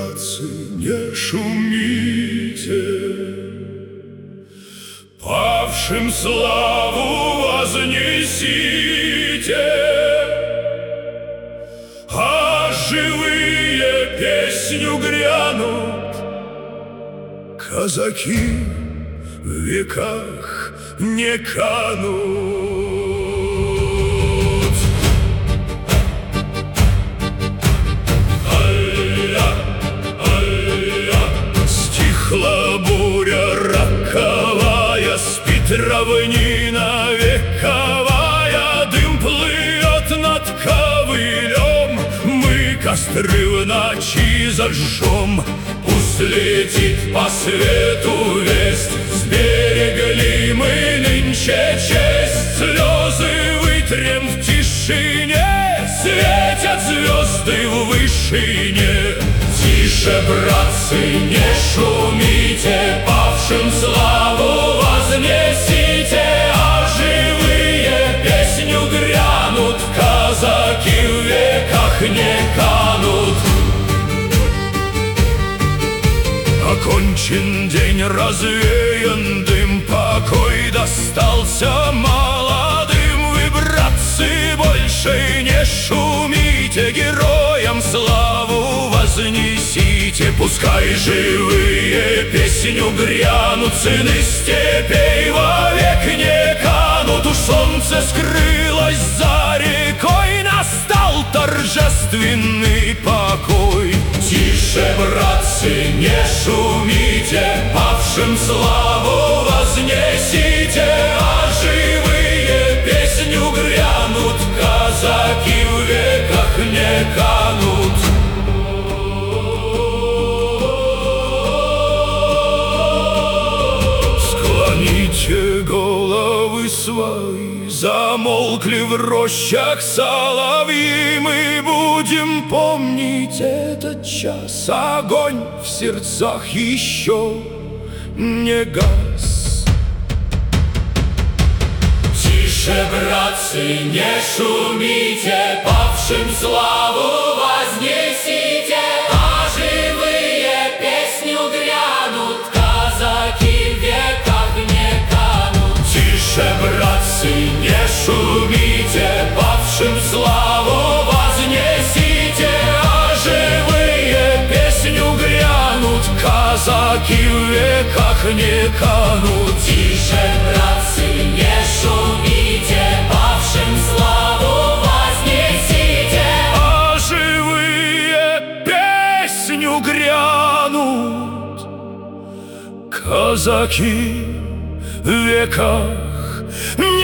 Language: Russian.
братцы, не шумите, павшим славу вознесите, а живые песню грянут. Казаки в веках не канут. Стихла буря роковая, спит равнина вековая, дым плывет над ковылем, мы костры в ночи зажжем. Пусть летит по свету весть, сберегли мы нынче честь, слезы вытрем в тишине, светят звезды в вышине. Тише, братцы, не шумите, павшим славу вознесите, а живые песню грянут, казаки в веках не канут. Окончен день, развеян дым, покой достался молодым. Вы, братцы, больше не шумите, героям славу вознесите. Пускай живые песню грянут, сыны степей вовек не канут. Уж солнце скрылось за рекой, настал торжественный покой. Тише, братцы, не шумите, павшим славу вознесите, а живые песню грянут, казаки в веках не канут. Склоните головы свои, замолкли в рощах соловьи, мы будем помнить этот час, огонь в сердцах еще не гас. Тише, братцы, не шумите, павшим славу вознесите, а живые песню грянут, казаки в веках не канут. Тише, братцы, не шумите, павшим славу вознесите, а живые песню грянут, казаки в веках не канут. Тише, братцы, не шумите, павшим славу вознесите, а живые песню грянут, казаки в веках